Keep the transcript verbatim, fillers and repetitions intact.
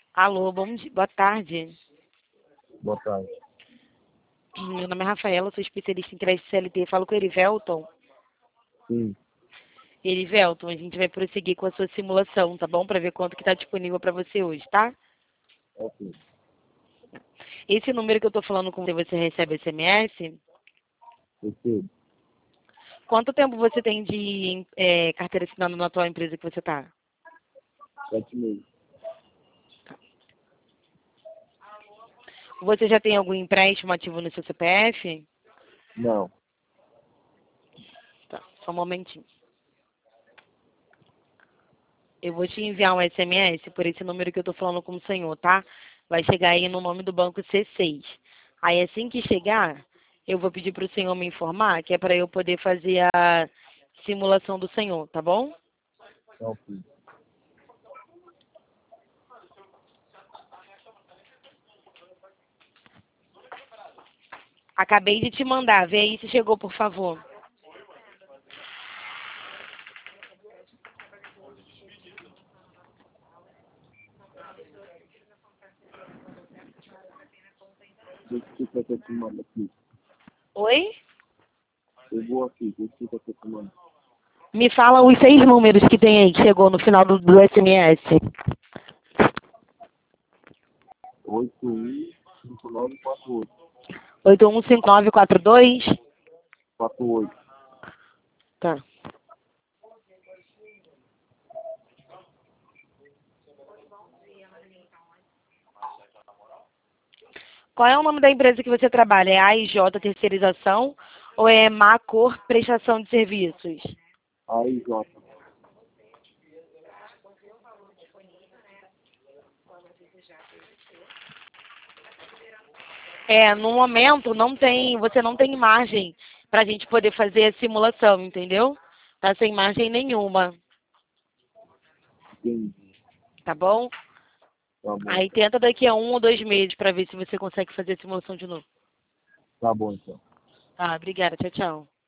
Alô, bom dia, boa tarde. Boa tarde. Meu nome é Rafaela, sou especialista em crédito C L T. Falo com o Erivelton. Sim, Erivelton, a gente vai prosseguir com a sua simulação, tá bom? Para ver quanto que está disponível para você hoje, tá? ok. Esse número que eu tô falando com você, você recebe S M S? Recebo. Quanto tempo você tem de é, carteira assinada na atual empresa que você tá? Sete meses. Você já tem algum empréstimo ativo no seu C P F? Não. Tá, só um momentinho. Eu vou te enviar um S M S por esse número que eu tô falando com o senhor, tá? Vai chegar aí no nome do banco C seis. Aí assim que chegar, eu vou pedir para o senhor me informar, que é para eu poder fazer a simulação do senhor, tá bom? Ok. Acabei de te mandar, vê aí se chegou, por favor. Deixa eu ver se eu te mando aqui. Oi? Chegou aqui. Deixa eu ver se eu te mando. Me fala os seis números que tem aí, que chegou no final do, do S M S. oito um cinco nove quatro oito. oito um cinco nove quatro dois. quatro oito. Tá. Qual é o nome da empresa que você trabalha? É A I J Terceirização ou é Macor Prestação de Serviços? Aí, Jota. É, no momento não tem, você não tem margem para a gente poder fazer a simulação, entendeu? Tá sem margem nenhuma, Entendi. tá bom? Tá bom, Aí então. tenta daqui a um ou dois meses para ver se você consegue fazer a simulação de novo. Tá bom, então. Tá, obrigada, tchau, tchau.